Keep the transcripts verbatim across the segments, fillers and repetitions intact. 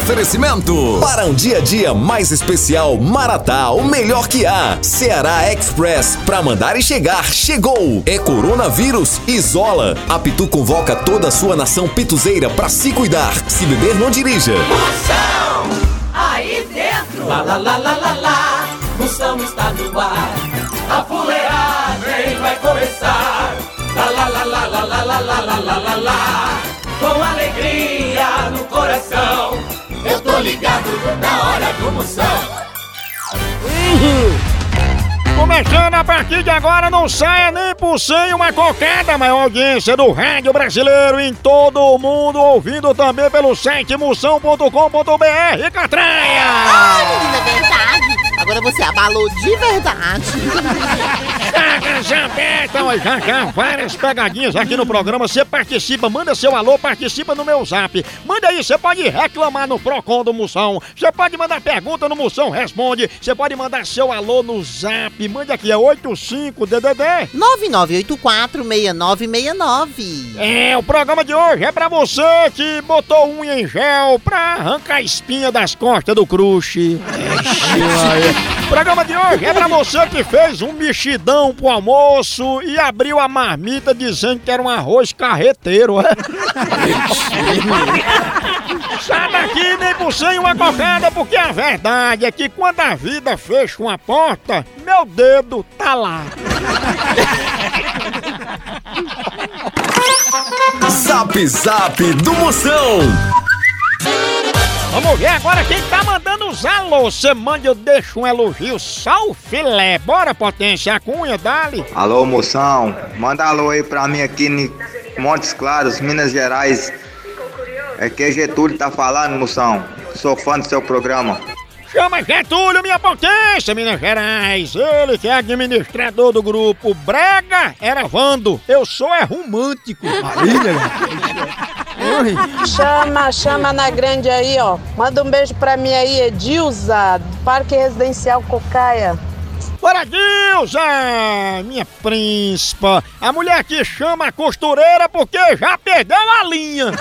Oferecimento para um dia a dia mais especial, Maratá, o melhor que há. Ceará Express, pra mandar e chegar, chegou. É coronavírus, isola. A Pitu convoca toda a sua nação pituzeira pra se cuidar. Se beber, não dirija. Moção, aí dentro. Lá, lá, lá, lá, lá, lá. Moção está no ar. A fuleagem vai começar. Lá, lá, lá, lá, lá, lá, lá, lá, lá, lá, lá. Com alegria no coração, eu tô ligado na hora do Moção. Uhum. Começando a partir de agora, não saia nem por cem uma cocada, a maior audiência do rádio brasileiro em todo o mundo, ouvindo também pelo site moção ponto com ponto b r, Catranha! Ai, menina, é verdade! Agora você abalou de verdade. Já aberta, já já várias pegadinhas aqui no programa. Você participa, manda seu alô, participa no meu zap. Manda aí, você pode reclamar no Procon do Moção. Você pode mandar pergunta no Moção Responde. Você pode mandar seu alô no zap. Mande aqui, é oitenta e cinco D D D nove nove oito quatro, seis nove seis nove. É, o programa de hoje é pra você que botou unha em gel pra arrancar a espinha das costas do crush. O programa de hoje é pra você que fez um mexidão pro almoço e abriu a marmita dizendo que era um arroz carreteiro. Sai daqui nem por cem uma cocada, porque a verdade é que quando a vida fecha uma porta, meu dedo tá lá. Zap Zap do Moção. Vamos ver agora quem tá mandando os alô. Você manda, eu deixo um elogio, sal filé. Bora, Potência, a cunha, dali. Alô, Moção. Manda alô aí pra mim aqui em Montes Claros, Minas Gerais. É que Getúlio tá falando, Moção. Sou fã do seu programa. Chama Getúlio, minha potência, Minas Gerais. Ele que é administrador do grupo Brega era Vando. Eu sou é romântico. Chama, chama na grande aí, ó. Manda um beijo pra mim aí, Edilza, do Parque Residencial Cocaia. Bora, Dilza, minha príncipa. A mulher que chama a costureira porque já perdeu a linha.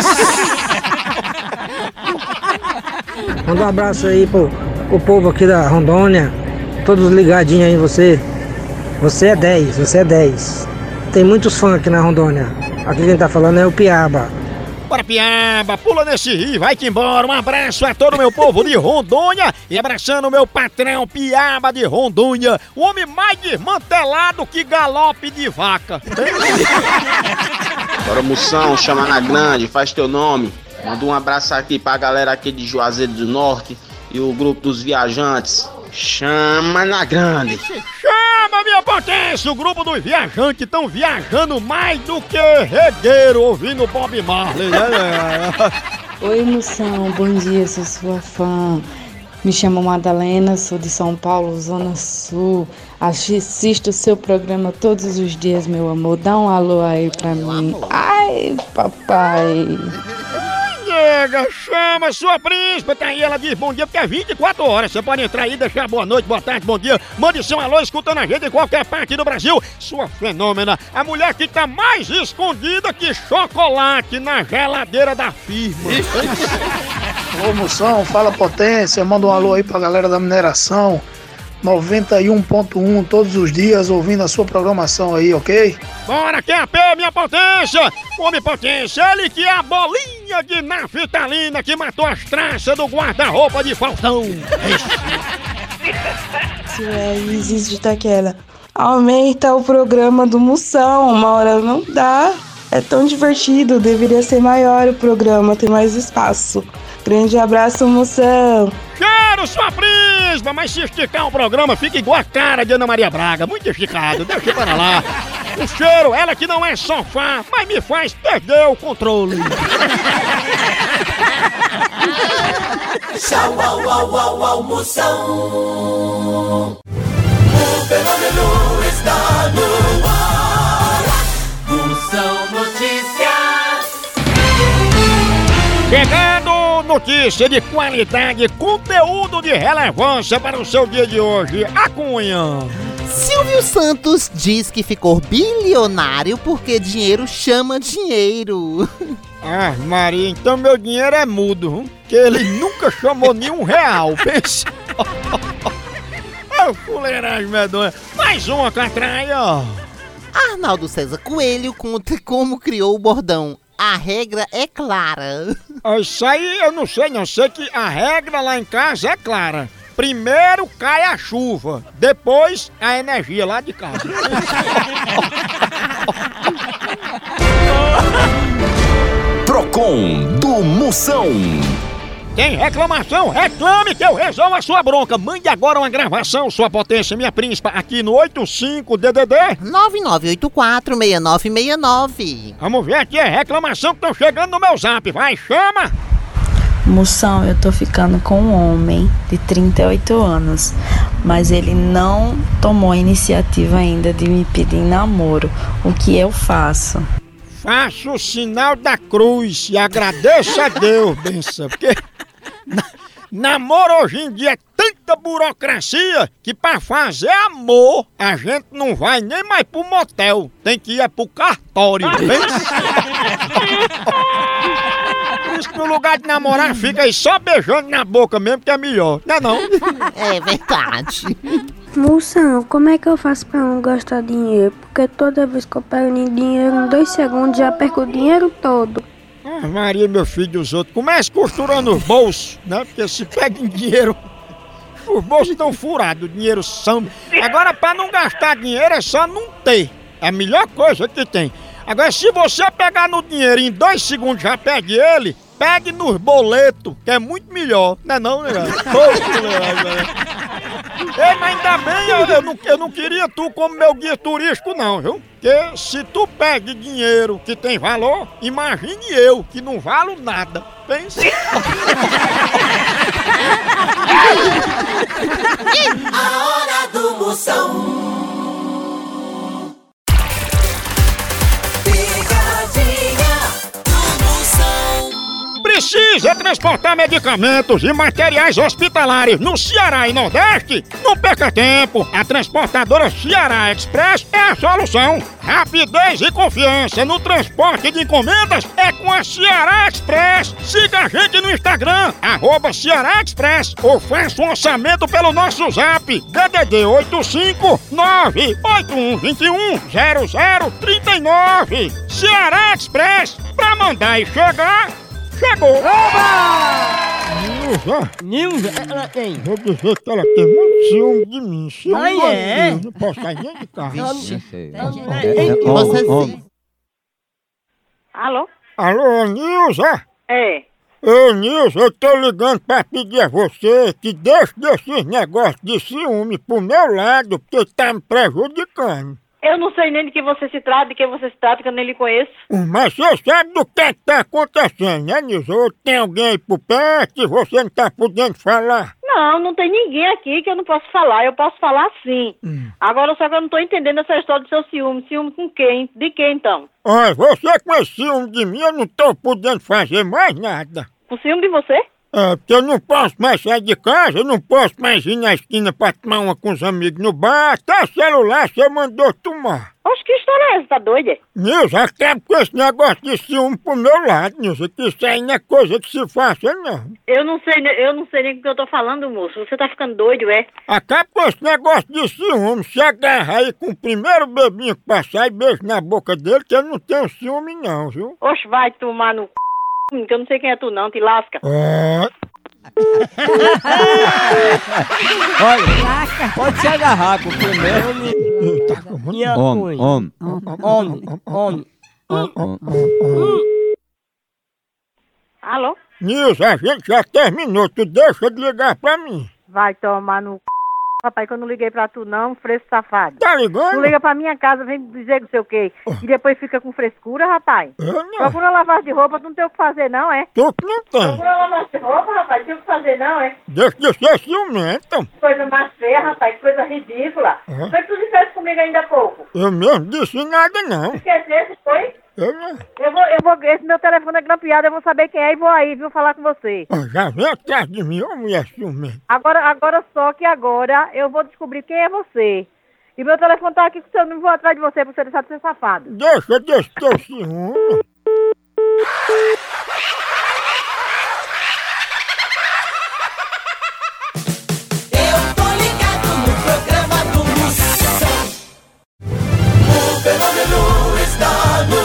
Manda um abraço aí pro, pro povo aqui da Rondônia. Todos ligadinhos aí em você. Você é dez, você é dez. Tem muitos fãs aqui na Rondônia. Aqui quem tá falando é o Piaba. Bora, Piaba, pula nesse rio, vai-te embora. Um abraço a todo o meu povo de Rondônia e abraçando o meu patrão Piaba de Rondônia, o homem mais desmantelado que galope de vaca. Bora, Moção, chama na grande, faz teu nome. Manda um abraço aqui pra galera aqui de Juazeiro do Norte e o grupo dos viajantes. Chama na grande. Chama, minha potência! O grupo dos viajantes estão viajando mais do que regueiro ouvindo Bob Marley. Oi, Moção, bom dia, sou sua fã. Me chamo Madalena, sou de São Paulo, Zona Sul. Assisto o seu programa todos os dias, meu amor. Dá um alô aí pra mim. Ai, papai. Nega, chama sua príncipe, tá aí, ela diz bom dia, porque é vinte e quatro horas, você pode entrar aí, deixar boa noite, boa tarde, bom dia, mande seu alô escutando a gente em qualquer parte do Brasil, sua fenômena, a mulher que tá mais escondida que chocolate na geladeira da firma. Ô, Moção, fala potência, manda um alô aí pra galera da mineração, noventa e um ponto um todos os dias ouvindo a sua programação aí, ok? Bora, Q A P, minha potência! Homem potência, ele que é a bolinha de naftalina que matou as traças do guarda-roupa de Faltão. Isso é Isis de Itaquera. Aumenta o programa do Moção, uma hora não dá. É tão divertido, deveria ser maior o programa, ter mais espaço. Grande abraço, Moção. Quero sua prisma, mas se esticar o programa fica igual a cara de Ana Maria Braga, muito esticado, deixa para lá. O cheiro, ela que não é sofá, mas me faz perder o controle. Tchau, au, au, au, au, Moção. O fenômeno está no ar. Moção Notícias. Chegando notícia de qualidade, conteúdo de relevância para o seu dia de hoje. A Cunha. Silvio Santos diz que ficou bilionário porque dinheiro chama dinheiro. Ah, Maria, então meu dinheiro é mudo, viu? Que ele nunca chamou nenhum real, pensa. Oh, fuleiragem medonha. Mais uma catraia. Arnaldo César Coelho conta como criou o bordão. A regra é clara. Isso aí eu não sei não, sei que a regra lá em casa é clara. Primeiro cai a chuva, depois a energia lá de casa. Procon do Moção. Tem reclamação? Reclame que eu resolvo a sua bronca. Mande agora uma gravação, sua potência, minha príncipa, aqui no oitenta e cinco D D D nove nove oito quatro, seis nove seis nove. Vamos ver aqui a reclamação que estão chegando no meu zap. Vai, chama! Moção, eu tô ficando com um homem de trinta e oito anos, mas ele não tomou a iniciativa ainda de me pedir namoro. O que eu faço? Faça o sinal da cruz e agradeça a Deus, benção, porque na, namoro hoje em dia é tanta burocracia que pra fazer amor a gente não vai nem mais pro motel, tem que ir é pro cartório, Por isso que no lugar de namorar fica aí só beijando na boca mesmo que é melhor, não é não? É verdade. Moção, como é que eu faço pra não gastar dinheiro? Porque toda vez que eu pego dinheiro, em dois segundos já perco o dinheiro todo. Ah, Maria, meu filho dos outros, comece costurando os bolsos, né? Porque se pega em dinheiro, os bolsos estão furados, o dinheiro some. Agora, pra não gastar dinheiro é só não ter. É a melhor coisa que tem. Agora, se você pegar no dinheiro e em dois segundos já perde ele, pegue nos boletos, que é muito melhor. Não é não, né? Ei, mas ainda bem, eu, eu, não, eu não queria tu como meu guia turístico não, viu? Porque se tu pega dinheiro que tem valor, imagine eu, que não valo nada. Pensa. A hora do Moção. Precisa transportar medicamentos e materiais hospitalares no Ceará e Nordeste? Não perca tempo! A transportadora Ceará Express é a solução! Rapidez e confiança no transporte de encomendas é com a Ceará Express! Siga a gente no Instagram, arroba Ceará Express, ou faça um orçamento pelo nosso zap, D D D oito cinco nove oito um dois um zero zero três nove. Ceará Express, pra mandar e chegar, chegou! Nilza! Nilza, ela tem. Vou dizer que ela tem muito ciúme de mim. Ciúme Ai, de é? mim. Não posso sair nem de carro. Vixe. Você sim. Alô? Alô, Nilza? É. Ô, Nilza, eu tô ligando pra pedir a você que deixe desses negócios de ciúme pro meu lado, porque tá me prejudicando. Eu não sei nem de que você se trata, de que você se trata, que eu nem lhe conheço. Mas você sabe do que é que tá acontecendo, né, Nilza? Ou tem alguém aí por perto e você não tá podendo falar? Não, não tem ninguém aqui que eu não posso falar. Eu posso falar sim. Hum. Agora só que eu não tô entendendo essa história do seu ciúme. Ciúme com quem? De quem então? Olha, você com esse ciúme de mim, eu não tô podendo fazer mais nada. Com ciúme de você? É, porque eu não posso mais sair de casa, eu não posso mais ir na esquina pra tomar uma com os amigos no bar, até celular você mandou tomar. Oxe, que história é essa? Tá doida? Nilza, acaba com esse negócio de ciúme pro meu lado, Nilza, que isso aí não é coisa que se faça, não. Eu não sei, ne- eu não sei nem o que eu tô falando, moço. Você tá ficando doido, é? Acaba com esse negócio de ciúme, se agarra aí com o primeiro bebinho que passar e beijo na boca dele, que eu não tenho ciúme não, viu? Oxe, vai tomar no c... que eu não sei quem é tu não, te lasca. É... Olha, pode se agarrar com o primeiro. E a Homem, homem. Homem, homem. Alô? Nilza, a gente já terminou, tu deixa de ligar pra mim. Vai tomar no c... Papai, que eu não liguei pra tu não, fresco safado. Tá ligando? Tu liga pra minha casa, vem dizer não sei o quê. E depois fica com frescura, rapaz. Eu não. Procura lavar de roupa, tu não tem o que fazer não, é? Tu que não tem. Procura lavar de roupa, rapaz, não tem o que fazer não, é? Deixa de ser ciumento. Coisa mais feia, rapaz, coisa ridícula. Uhum. Foi que tu disseste comigo ainda há pouco. Eu mesmo disse nada não. Esquecesse, foi? Eu não. Eu vou, eu vou, esse meu telefone é grampeado, eu vou saber quem é e vou aí, viu, falar com você. Ó, já vem atrás de mim, ô mulher ciumenta. Agora, agora só que agora eu vou descobrir quem é você. E meu telefone tá aqui que eu não vou atrás de você pra você deixar de ser safado. Deixa, deixa teu ciúme. Eu tô ligado no programa do Moção. O fenômeno está no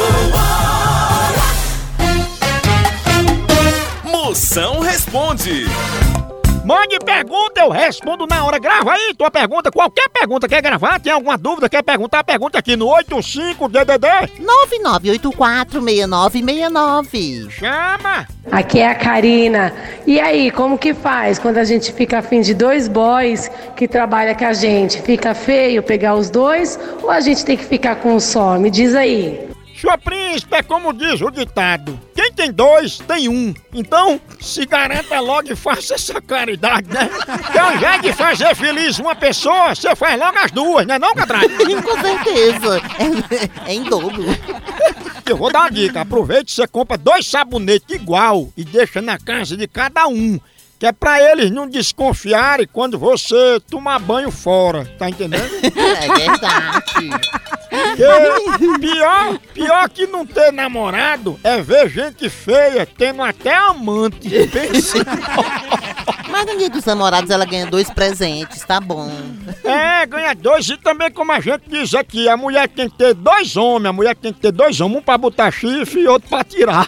ar. Moção responde. Mande pergunta, eu respondo na hora. Grava aí tua pergunta, qualquer pergunta. Quer gravar? Tem alguma dúvida? Quer perguntar? Pergunta aqui no oito cinco D D D nove nove oito quatro seis nove seis nove. Chama! Aqui é a Karina. E aí, como que faz quando a gente fica afim de dois boys que trabalham com a gente? Fica feio pegar os dois ou a gente tem que ficar com um só? Me diz aí. Sua príncipe, é como diz o ditado: quem tem dois, tem um. Então, se garanta logo e faça essa caridade, né? Que ao invés de fazer feliz uma pessoa, você faz logo as duas, né não, Catraia? Com certeza. É, é em dobro. Eu vou dar uma dica. Aproveite e você compra dois sabonetes igual e deixa na casa de cada um. Que é pra eles não desconfiarem quando você tomar banho fora, tá entendendo? É verdade. Que pior, pior que não ter namorado é ver gente feia tendo até amante. Pensa. Mas no dia dos namorados ela ganha dois presentes, tá bom. É, ganha dois e também como a gente diz aqui, a mulher tem que ter dois homens, a mulher tem que ter dois homens, um pra botar chifre e outro pra tirar.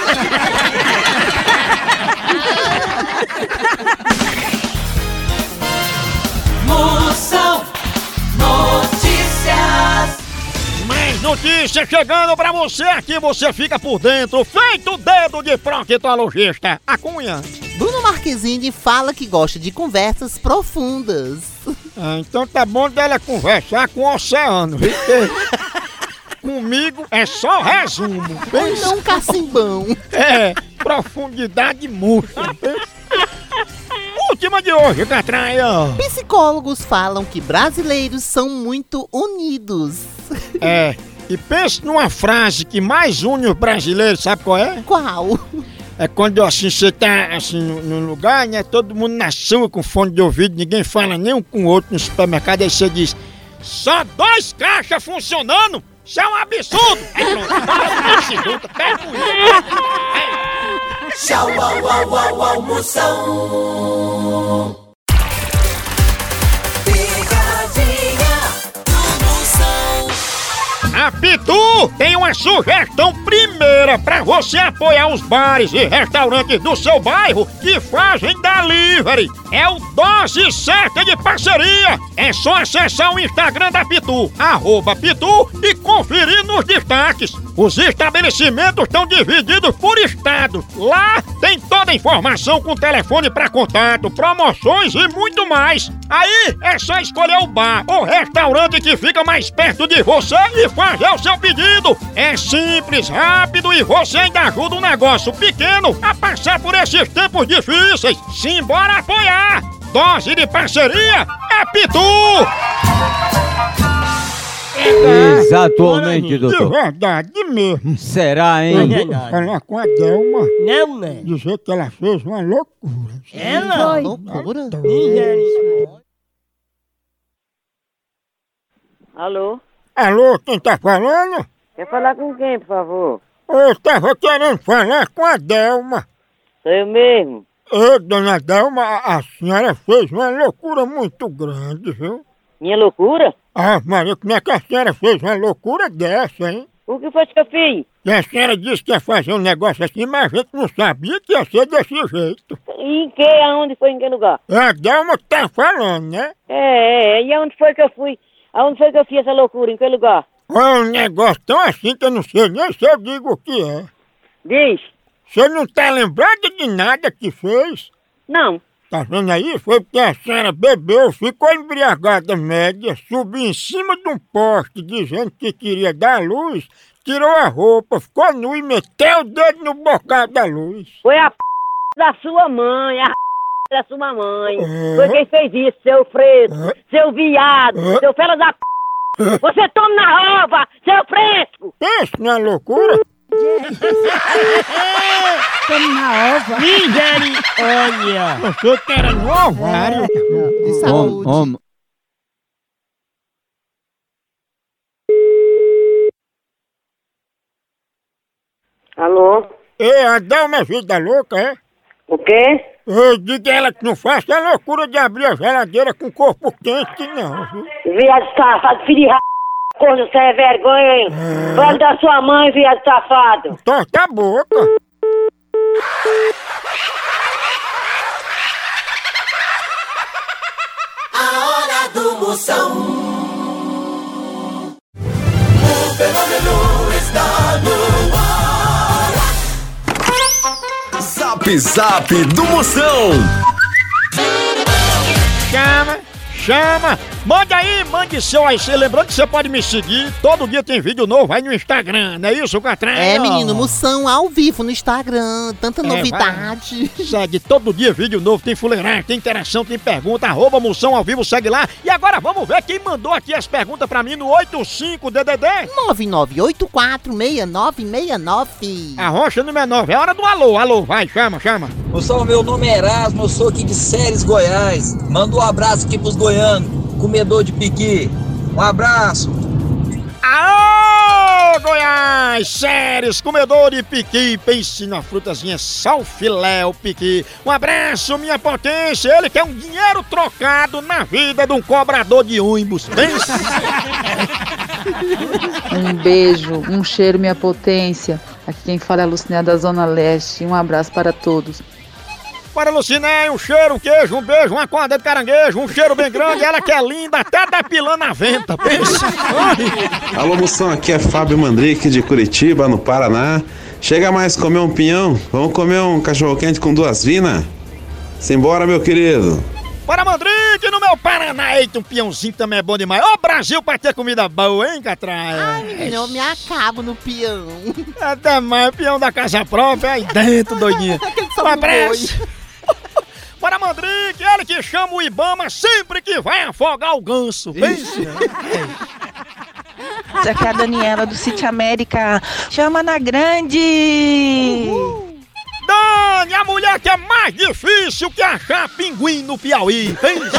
Moção Notícias. Mais notícias chegando pra você aqui, você fica por dentro, feito dedo de proctologista. A Cunha. Bruno Marquezine fala que gosta de conversas profundas. Ah, então tá bom dela conversar com o oceano, viu? Comigo é só resumo. Ou então um cacimbão. É, profundidade murcha. Última de hoje, Catraia. Psicólogos falam que brasileiros são muito unidos. É, e pense numa frase que mais une os brasileiros, sabe qual é? Qual? É quando assim você tá assim num lugar, né? Todo mundo na sua com fone de ouvido, ninguém fala nem um com o outro no supermercado, aí você diz: só dois caixas funcionando? Isso é um absurdo! Aí pronto, se junta, pega o Tchau, au, au, au, au, Moção. Picadinha do Moção. A Pitu tem uma sugestão primeira pra você apoiar os bares e restaurantes do seu bairro que fazem delivery. É o Dose Certa de Parceria. É só acessar o Instagram da Pitu, arroba Pitu, e conferir nos destaques. Os estabelecimentos estão divididos por estado. Lá tem toda a informação com telefone para contato, promoções e muito mais. Aí é só escolher o bar ou restaurante que fica mais perto de você e fazer o seu pedido. É simples, rápido e você ainda ajuda um negócio pequeno a passar por esses tempos difíceis. Simbora apoiar! Dose de Parceria é Pitu! Exatamente, doutor. De verdade mesmo. Será, hein? Eu vou falar com a Delma. Não, né? Dizer que ela fez uma loucura. Ela? Loucura? Alô? Alô, quem tá falando? Quer falar com quem, por favor? Eu tava querendo falar com a Delma. Sou eu mesmo. Ô, dona Delma, a, a senhora fez uma loucura muito grande, viu? Minha loucura? Ah, Maria, como é que a senhora fez uma loucura dessa, hein? O que foi que eu fiz? E a senhora disse que ia fazer um negócio assim, mas a gente não sabia que ia ser desse jeito. E em que? Aonde foi? Em que lugar? É a Delma que tá falando, né? É, é. E aonde foi que eu fui? Aonde foi que eu fiz essa loucura? Em que lugar? É um negócio tão assim que eu não sei nem se eu digo o que é. Diz. Você não tá lembrada de nada que fez? Não. Tá vendo aí? Foi porque a senhora bebeu, ficou embriagada média, subiu em cima de um poste dizendo que queria dar luz, tirou a roupa, ficou nu e meteu o dedo no bocal da luz. Foi a p... da sua mãe, a p... da sua mãe. É. Foi quem fez isso, seu fresco, É. seu viado, É. seu fela da p... Você toma na rova, seu fresco! Pensa numa loucura. Tamo na ova. Olha, você que era no ovário. De saúde. Homem, Alô? Ei, a Delma é vida louca, é? O quê? Eu digo a ela que não faça a loucura de abrir a geladeira com corpo quente, não, viu? Viado safado, filho de ra... Coisa sem vergonha, hein? É. Fala da sua mãe, viado safado. Torta a boca. A hora do Moção. O fenômeno está no ar. Zap Zap do Moção. Chama, chama. Mande aí, mande seu aí. Lembrando que você pode me seguir. Todo dia tem vídeo novo aí no Instagram. Não é isso, Catrinha? É, menino, Moção ao vivo no Instagram. Tanta é, novidade. Vai. Segue todo dia vídeo novo. Tem fuleiragem, tem interação, tem pergunta. Arroba Moção ao vivo, segue lá. E agora vamos ver quem mandou aqui as perguntas pra mim no oito cinco D D D nove nove oito quatro seis nove seis nove. A rocha número nove. É hora do alô. Alô, vai, chama, chama. Moção, meu nome é Erasmo. Eu sou aqui de Séries, Goiás. Manda um abraço aqui pros goianos. Comedor de piqui. Um abraço. Aô, Goiás! Séries, comedor de piqui. Pense na frutazinha, sal filé, o piqui. Um abraço, minha potência. Ele quer um dinheiro trocado na vida de um cobrador de ônibus. Pense. Um beijo, um cheiro, minha potência. Aqui quem fala é a Lucinéia da Zona Leste. Um abraço para todos. Para Lucinéia, um cheiro, um queijo, um beijo, uma corda de caranguejo, um cheiro bem grande, ela que é linda, até depilando a venta, pensa. Alô, Moção, aqui é Fábio Mandrique de Curitiba, no Paraná. Chega mais comer um pinhão? Vamos comer um cachorro-quente com duas vinas? Simbora, meu querido. Para Mandrique, no meu Paraná, eita, um pinhãozinho também é bom demais. Ô, Brasil, pra ter comida boa, hein, Catraia? Ai, menino, eu me acabo no peão. É demais, peão da casa própria, aí dentro, doidinha. Um abraço. Para Mandrique, ele que chama o Ibama sempre que vai afogar o ganso. Pense. Essa aqui é a Daniela do City América. Chama na grande! Uhul. Dani, a mulher que é mais difícil que achar pinguim no Piauí. Pense.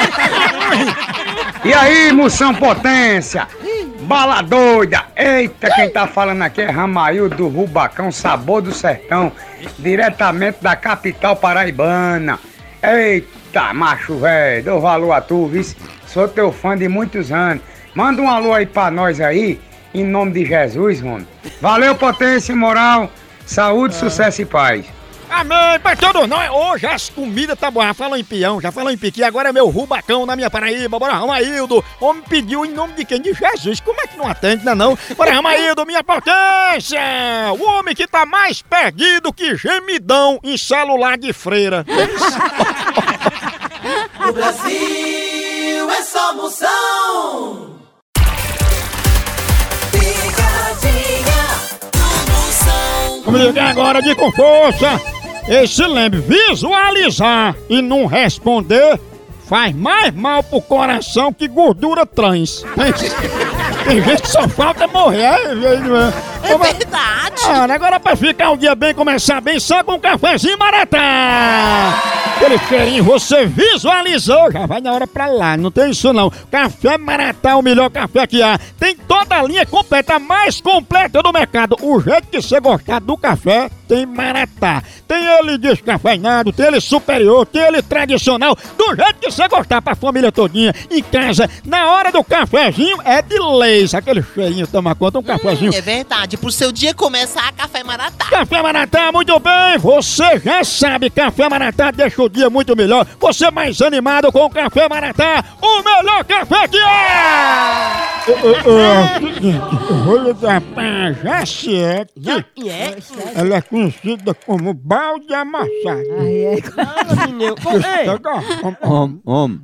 E aí, Moção Potência? Bala doida! Eita, quem tá falando aqui é Ramail do Rubacão, Sabor do Sertão, diretamente da capital paraibana. Eita, macho velho, dou valor a tu, viu? Sou teu fã de muitos anos. Manda um alô aí pra nós aí, em nome de Jesus, mano. Valeu, potência e moral, saúde, é. Sucesso e paz. Amém, pra todos nós. Hoje as comidas tá boas. Já falou em peão, já falou em piqui, agora é meu Rubacão na minha Paraíba. Bora, Ramaildo. O homem pediu em nome de quem? De Jesus. Como é que não atende, não é não? Bora, Ramaildo, minha potência. O homem que tá mais perdido que gemidão em celular de freira. O Brasil é só Moção. Picadinha do Moção. Vamos ligar agora de com força. E se lembre, visualizar e não responder faz mais mal pro coração que gordura trans. Tem gente que só falta morrer. É, é verdade. Ah, agora pra ficar um dia bem, começar bem, só com um cafezinho Maratá. Aquele cheirinho, você visualizou, já vai na hora pra lá, não tem isso não. Café Maratá, o melhor café que há. Tem toda a linha completa, a mais completa do mercado. O jeito que você gostar do café, tem Maratá. Tem ele descafeinado, tem ele superior, tem ele tradicional. Do jeito que você gostar pra família todinha, em casa, na hora do cafezinho, é de leis. Aquele cheirinho, toma conta, um cafezinho. Hum, é verdade, pro seu dia começar, Café Maratá. Café Maratá, muito bem, você já sabe, Café Maratá deixa o dia muito melhor. Você mais animado com o Café Maratá, o melhor café que é! Eu vou ligar pra Jaciete. Ela é conhecida como balde amassado. Ai, é. Ah, menino. Om, om.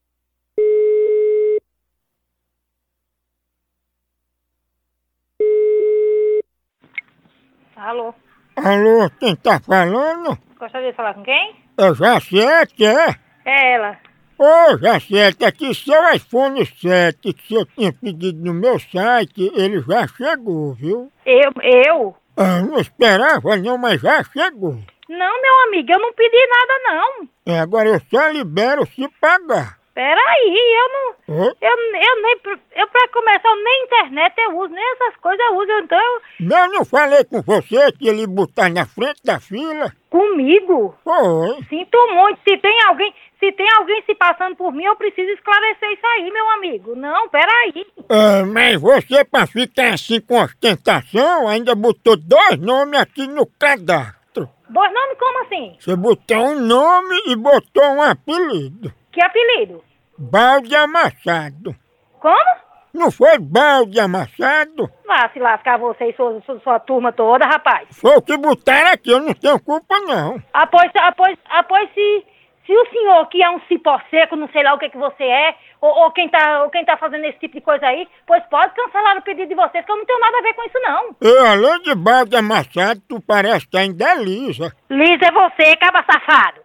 Alô? Alô, quem tá falando? Gostaria de falar com quem? É Jaciete, é? É ela. Ô, Jaciete, aqui seu iPhone sete que eu tinha pedido no meu site, ele já chegou, viu? Eu? Eu? Eu não esperava não, mas já chegou. Não, meu amigo, eu não pedi nada não. É, agora eu só libero se pagar. Peraí, eu não... Hã? Eu, eu nem... Eu, pra começar, eu nem internet eu uso, nem essas coisas eu uso, então... Eu... Não, eu não falei com você que ele botar na frente da fila? Comigo? Foi. Sinto muito. Se tem alguém... Se tem alguém se passando por mim, eu preciso esclarecer isso aí, meu amigo. Não, peraí. É, mas você, pra ficar assim com ostentação, ainda botou dois nomes aqui no cadastro. Dois nomes como assim? Você botou um nome e botou um apelido. Que apelido? Balde Amassado. Como? Não foi Balde Amassado? Vá se lascar você e sua, sua, sua turma toda, rapaz. Foi o que botaram aqui, eu não tenho culpa não. Após, após, após se... Se o senhor que é um cipó seco, não sei lá o que que você é, ou, ou, quem tá, ou quem tá fazendo esse tipo de coisa aí, pois pode cancelar o pedido de vocês, que eu não tenho nada a ver com isso, não. E além de balde amassado, tu parece que ainda é lisa. Lisa é você, caba safado.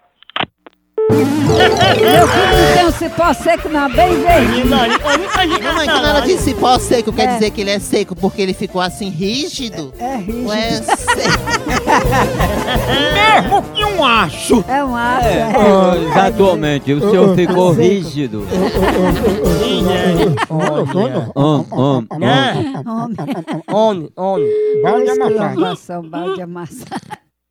Meu filho tem um cipó seco na bem verde. Mamãe, quando ela diz cipó seco, quer dizer que ele é seco porque ele ficou assim rígido? É rígido. Ou é seco? Mesmo que um aço. É um aço. É, é. oh, exatamente, o senhor ficou rígido. Homem, Homem, homem. Balde amassado. Amassado, balde amassado.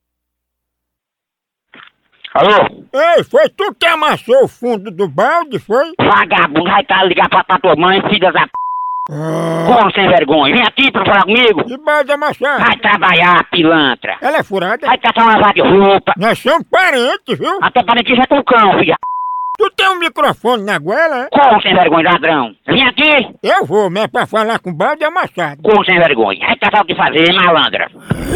Alô? Ei, foi tu que amassou o fundo do balde, foi? Vagabundo, vai tá ligar pra, pra tua mãe, filha da p... Como sem vergonha? Vem aqui pra falar comigo. E balde amassado? Vai trabalhar, pilantra. Ela é furada? Vai catar uma vaga de roupa. Nós somos parentes, viu? Até parente já com o cão, filha. Tu tem um microfone na goela, é? Como sem vergonha, ladrão? Vem aqui. Eu vou, mas é pra falar com balde amassado. Como sem vergonha? Vai catar o que fazer, malandra.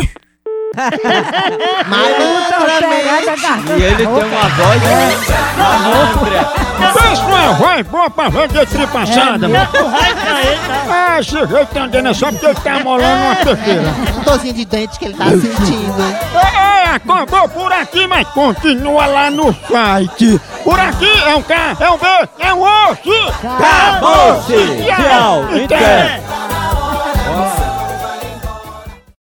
E ele tem uma voz malandra. Pensa uma voz boa pra vender tripa assada. Ah, esse jeito andando é só porque ele tá molando uma terceira. Um dozinho de dente que ele tá sentindo. É, acabou por aqui, mas continua lá no site. Por aqui é um K, é um B, é um osso. Acabou-se! Tchau, até!